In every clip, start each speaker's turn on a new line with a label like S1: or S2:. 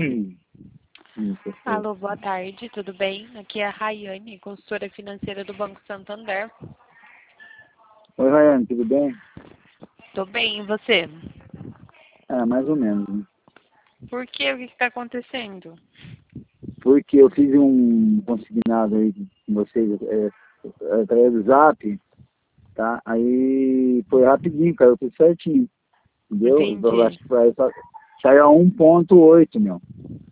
S1: Alô, boa tarde, tudo bem? Aqui é a Rayane, consultora financeira do Banco Santander.
S2: Oi, Rayane, tudo bem?
S1: Tô bem, e você?
S2: Mais ou menos, né?
S1: Por quê? O que está acontecendo?
S2: Porque eu fiz um consignado aí com vocês através do Zap, tá? Aí foi rapidinho, caiu tudo certinho, entendeu? Eu acho
S1: Entendi.
S2: que saiu a 1,8, meu.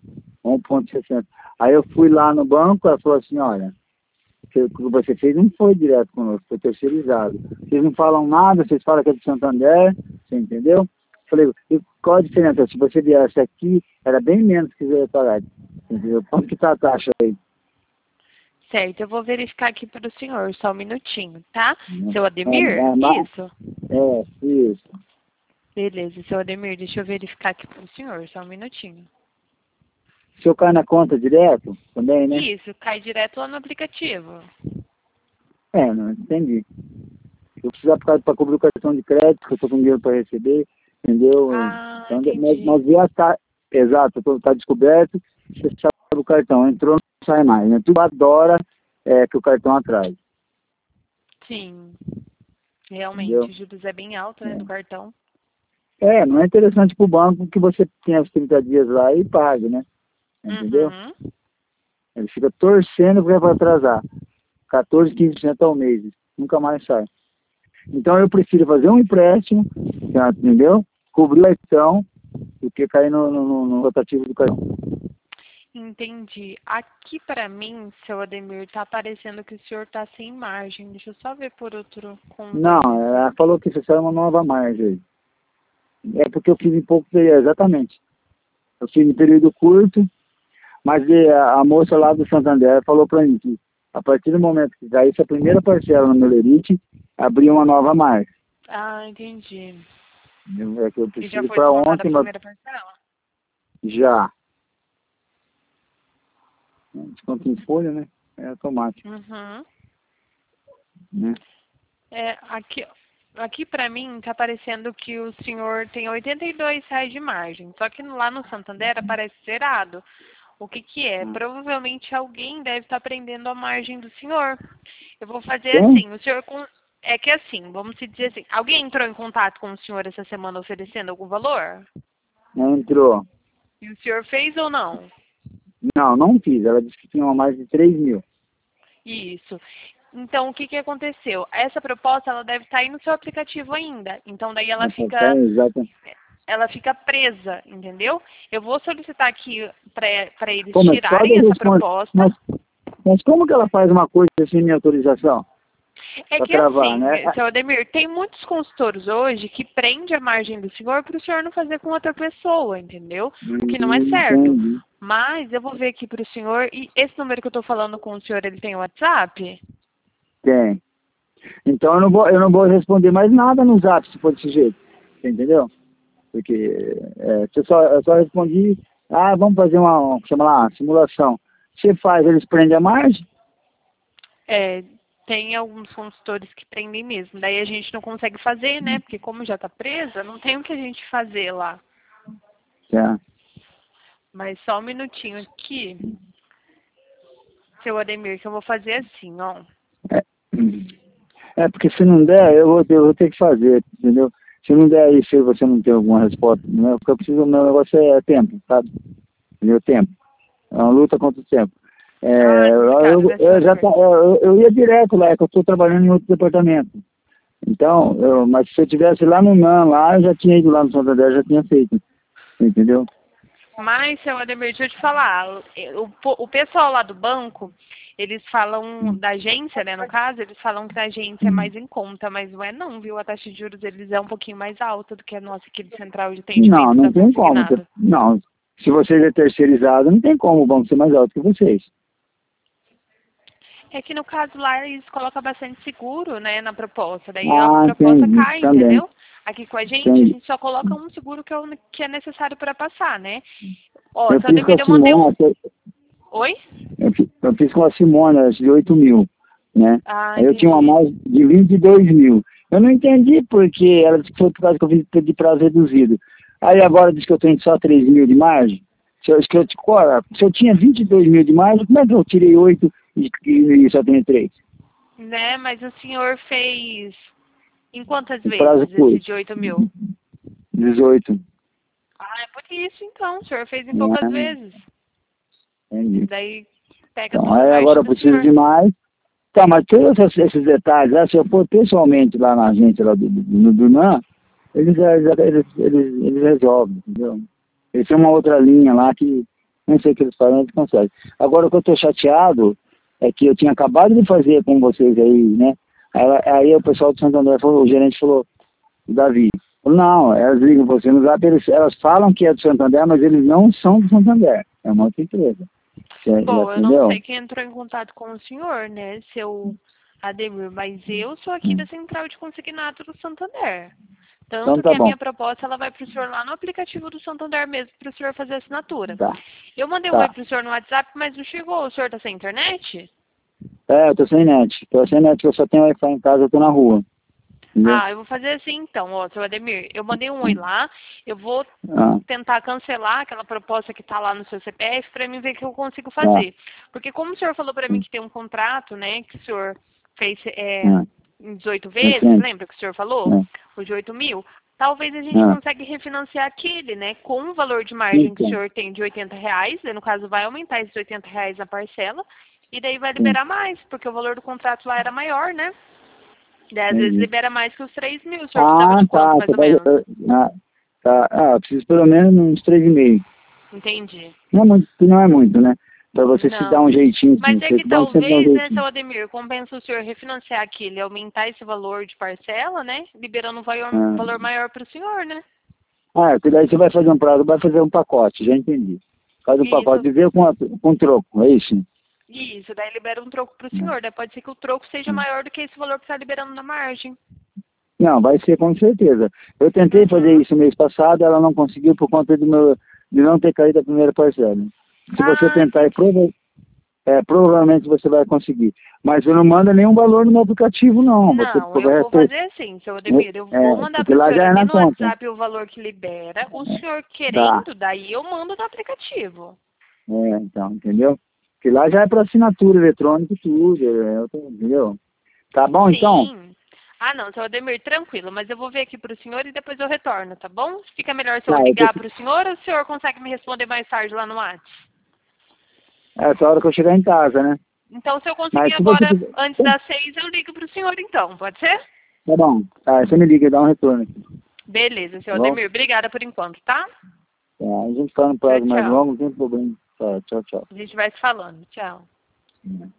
S2: 1,60. Aí eu fui lá no banco, ela falou assim, olha, o que você fez não foi direto conosco, foi terceirizado. Vocês não falam nada, vocês falam que é do Santander, você entendeu? Falei, e qual a diferença? Se você viesse aqui, era bem menos que você ia pagar, entendeu? Quanto que tá a taxa aí?
S1: Certo, eu vou verificar aqui para o senhor, só um minutinho, tá?
S2: Né?
S1: Seu Ademir? Isso.
S2: Isso.
S1: Beleza, seu Ademir, deixa eu verificar aqui para o senhor, só um minutinho.
S2: O senhor cai na conta direto também, né?
S1: Isso, cai direto lá no aplicativo.
S2: Não entendi. Eu precisava para cobrir o cartão de crédito, que eu estou com dinheiro para receber, entendeu?
S1: Ah,
S2: Então,
S1: entendi.
S2: nós via exato, está descoberto, você sabe o cartão, entrou, não sai mais, né? Tudo adora que o cartão atrás,
S1: Sim, realmente,
S2: entendeu?
S1: o juros é bem alto, né, do cartão.
S2: Não é interessante para o banco que você tenha os 30 dias lá e pague, né? Entendeu?
S1: Uhum.
S2: Ele fica torcendo para atrasar. 14, 15% ao mês, nunca mais sai. Então eu prefiro fazer um empréstimo, tá, entendeu? Cobrir o cartão do que cair no rotativo do cartão.
S1: Entendi. Aqui para mim, seu Ademir, tá aparecendo que o senhor tá sem margem. Deixa eu só ver por outra conta
S2: Não,
S1: aqui.
S2: ela falou que isso é uma nova margem aí. É porque eu fiz em pouco período, exatamente. Eu fiz em período curto, mas a moça lá do Santander falou para mim que a partir do momento que caísse a primeira parcela no meu lerite, abria uma nova margem.
S1: Ah, entendi.
S2: É que eu
S1: E já
S2: preciso
S1: foi
S2: para
S1: descontada a
S2: ontem, mas
S1: primeira parcela?
S2: já. Desconto em folha, né? É automático,
S1: Uhum.
S2: né?
S1: Aqui para mim tá aparecendo que o senhor tem R$ 82 de margem. Só que lá no Santander aparece zerado. O que que é? Provavelmente alguém deve estar prendendo a margem do senhor. Eu vou fazer
S2: Tem?
S1: assim, o senhor é que assim, vamos se dizer assim, alguém entrou em contato com o senhor essa semana oferecendo algum valor?
S2: Entrou.
S1: E o senhor fez ou não?
S2: Não fiz. Ela disse que tinha uma mais de 3 mil.
S1: Isso. Então, o que que aconteceu? Essa proposta, ela deve estar aí no seu aplicativo ainda. Então, daí
S2: Exatamente.
S1: ela fica presa, entendeu? Eu vou solicitar aqui para eles
S2: Pô, mas pode
S1: tirarem essa
S2: responder.
S1: proposta.
S2: Mas como que ela faz uma coisa sem minha autorização?
S1: É
S2: Para
S1: que
S2: travar,
S1: assim,
S2: né?
S1: seu Ademir, tem muitos consultores hoje que prende a margem do senhor para o senhor não fazer com outra pessoa, entendeu? O que não é certo.
S2: Entendi.
S1: Mas eu vou ver aqui para o senhor, e esse número que eu estou falando com o senhor, ele tem WhatsApp?
S2: Tem. Então eu não vou responder mais nada no Zap se for desse jeito. Você entendeu? Porque eu só respondi, vamos fazer chama lá, simulação. Você faz, eles prendem a margem?
S1: É, tem alguns consultores que prendem mesmo. Daí a gente não consegue fazer, né? Porque como já está presa, não tem o que a gente fazer lá.
S2: Tá.
S1: Mas só um minutinho aqui, seu Ademir, que eu vou fazer assim, ó.
S2: Porque se não der, eu vou ter que fazer, entendeu? Se não der aí, se você não tem alguma resposta, né? O que eu preciso, o meu negócio é tempo, sabe? Entendeu? Tempo. É uma luta contra o tempo.
S1: Ah, complicado, né, seu Ademir?
S2: Eu ia direto lá, é que eu estou trabalhando em outro departamento. Então, mas se eu tivesse lá no NAN, lá, eu já tinha ido lá no Santander, já tinha feito. Entendeu?
S1: Mas, seu Ademir, deixa eu te falar, o pessoal lá do banco, eles falam, da agência, né, no caso, eles falam que a agência é mais em conta, mas não é não, viu? A taxa de juros deles é um pouquinho mais alta do que a nossa aqui do Central de Atendimento
S2: Não
S1: para
S2: tem como.
S1: consignado.
S2: Não, se vocês é terceirizado, não tem como o banco ser mais alto que vocês.
S1: É que no caso lá eles colocam bastante seguro, né, na proposta. Daí a proposta
S2: Entendi,
S1: cai,
S2: também.
S1: entendeu? Aqui com a
S2: Entendi.
S1: gente só coloca um seguro que é necessário para passar, né? Ó,
S2: Eu
S1: seu
S2: fiz com
S1: Ademir,
S2: a
S1: eu mandei um...
S2: Simone,
S1: Oi?
S2: eu fiz com a Simone, acho de 8 mil, né?
S1: Ah,
S2: Aí eu tinha uma
S1: entendi.
S2: mais de 22 mil. Eu não entendi porque ela disse que foi por causa que eu fiz de prazo reduzido. Aí agora diz que eu tenho só 3 mil de margem. Se eu tinha 22 mil de mais, como é que eu tirei 8 e só tenho 3?
S1: Né, mas o senhor fez em quantas
S2: Prazo
S1: vezes esse
S2: curto.
S1: de 8 mil?
S2: 18.
S1: Ah, é por isso então, o senhor fez em poucas
S2: Ah,
S1: vezes.
S2: entendi.
S1: Daí pega
S2: Então,
S1: toda a
S2: aí
S1: parte
S2: agora eu
S1: do
S2: preciso
S1: senhor.
S2: de mais. Tá, mas todos esses detalhes, se eu for pessoalmente lá na agência lá do NAN, eles resolvem, entendeu? Eles têm uma outra linha lá que nem sei o que eles fazem, eles conseguem. Agora o que eu tô chateado é que eu tinha acabado de fazer com vocês aí, né? Aí o pessoal do Santander falou, o gerente falou, o Davi, falou, não, elas ligam pra você no Zap, elas falam que é do Santander, mas eles não são do Santander, é uma outra empresa. Você já
S1: Bom, eu não
S2: entendeu?
S1: sei quem entrou em contato com o senhor, né, seu Ademir, mas eu sou aqui da Central de Consignato do Santander.
S2: Então
S1: Tanto
S2: tá
S1: que a
S2: bom.
S1: minha proposta ela vai para o senhor lá no aplicativo do Santander mesmo, para o senhor fazer a assinatura.
S2: Tá,
S1: Eu mandei um oi
S2: tá.
S1: para o senhor no WhatsApp, mas não chegou. O senhor está sem internet?
S2: É, eu tô sem net. Tô sem net, eu só tenho Wi-Fi em casa, eu tô na rua. Entendeu?
S1: Ah, eu vou fazer assim então, ó, seu Ademir. Eu mandei um oi lá, eu vou
S2: Ah,
S1: tentar cancelar aquela proposta que está lá no seu CPF para mim ver o que eu consigo
S2: tá.
S1: fazer. Porque como o senhor falou para mim que tem um contrato, né, que o senhor fez
S2: Ah,
S1: em 18 vezes,
S2: entendo.
S1: lembra que o senhor falou?
S2: Ah,
S1: Os de 8 mil? Talvez a gente
S2: ah,
S1: consiga refinanciar aquele, né, com o valor de margem que o
S2: então,
S1: senhor tem de R$ 80, né, no caso vai aumentar esses R$ 80 na parcela, e daí vai
S2: sim,
S1: liberar mais, porque o valor do contrato lá era maior, né? Daí, às vezes
S2: entendi.
S1: libera mais que os 3 mil. O senhor precisava
S2: Ah,
S1: de quanto,
S2: tá.
S1: mais
S2: Você
S1: ou
S2: vai,
S1: menos?
S2: tá. Ah, eu preciso pelo menos uns 3,5.
S1: Entendi.
S2: Não é muito, né? Pra você se dar um
S1: Não.
S2: jeitinho,
S1: Mas
S2: assim.
S1: é
S2: Você
S1: que
S2: bom que você dá um
S1: talvez, né,
S2: jeitinho.
S1: seu Ademir, compensa o senhor refinanciar aquilo e aumentar esse valor de parcela, né? Liberando um
S2: Ah,
S1: valor maior para o senhor, né?
S2: porque daí você vai fazer um prazo, vai fazer um pacote, já entendi. Faz um
S1: Isso.
S2: pacote e vê com troco, é isso?
S1: Isso, daí libera um troco para o senhor. Daí pode ser que o troco seja maior do que esse valor que está liberando na margem.
S2: Não, vai ser com certeza. Eu tentei fazer
S1: Uhum.
S2: isso mês passado, ela não conseguiu por conta de não ter caído a primeira parcela. Se você
S1: Ah,
S2: tentar,
S1: entendi.
S2: provavelmente você vai conseguir. Mas você não manda nenhum valor no meu aplicativo, não. Você
S1: Não, eu
S2: vai
S1: vou fazer assim, seu Ademir. Eu vou mandar
S2: porque
S1: para o
S2: lá
S1: senhor
S2: já é
S1: aqui
S2: na
S1: no
S2: conta.
S1: WhatsApp o valor que libera. O senhor
S2: Tá.
S1: querendo, daí eu mando no aplicativo.
S2: Então, entendeu? Porque lá já é para assinatura eletrônica e tudo, entendeu? Tá bom, então?
S1: Sim. Ah, não, seu Ademir, tranquilo, mas eu vou ver aqui para o senhor e depois eu retorno, tá bom? Fica melhor se eu
S2: Tá,
S1: ligar para o senhor ou o senhor consegue me responder mais tarde lá no WhatsApp?
S2: essa hora que eu chegar em casa, né?
S1: Então, se eu conseguir
S2: Mas se você
S1: agora,
S2: quiser...
S1: antes das 6, eu ligo para o senhor então, pode ser?
S2: Tá bom. Tá, você me liga e dá um retorno aqui,
S1: Beleza, seu
S2: tá bom?
S1: Ademir, obrigada por enquanto, tá?
S2: Tá, a gente fala no
S1: Tchau,
S2: prazo mais
S1: tchau.
S2: longo, não tem problema. Tá, tchau, tchau.
S1: A gente vai se falando, tchau.